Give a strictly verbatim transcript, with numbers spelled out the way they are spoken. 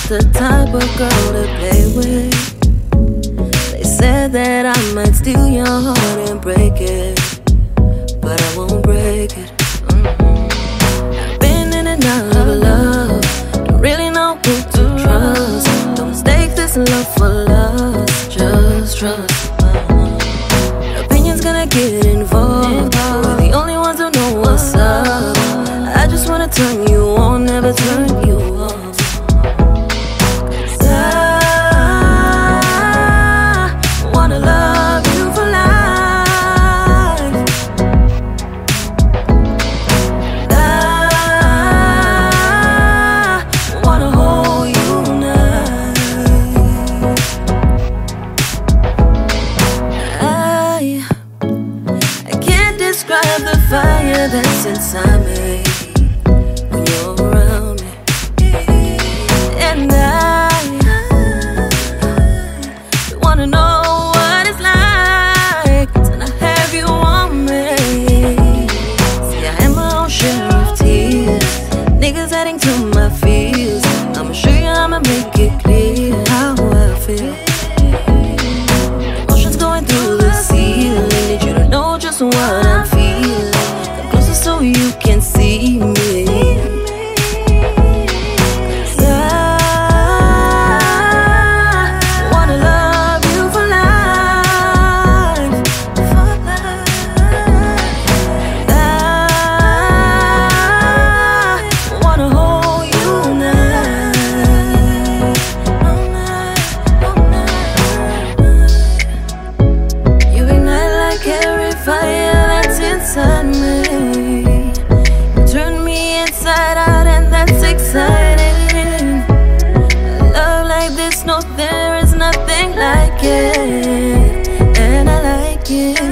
the type of girl to play with. They said that I might steal your heart and break it, but I won't break it. Mm-hmm. I've been in and out of love, don't really know who to trust. Don't mistake this love for lust, just trust. Uh-huh. Opinions gonna get involved, we're the only ones who know what's up. I just wanna turn you on, never turn you off. Describe the fire that's inside me when you're around me, and I wanna know what it's like to not have you on me. See, I had my own share of tears, niggas adding to my fears. I'ma show you, I'ma make it clear how I feel. Emotions going through the ceiling, need you to know just what I'm feeling. Come closer so you can see me. I wanna love you for life, for life. I wanna hold you night, all night, all night. You ignite like every fire that's inside me. You turn me inside out, and that's exciting. A love like this, no, there is nothing like it, and I like it.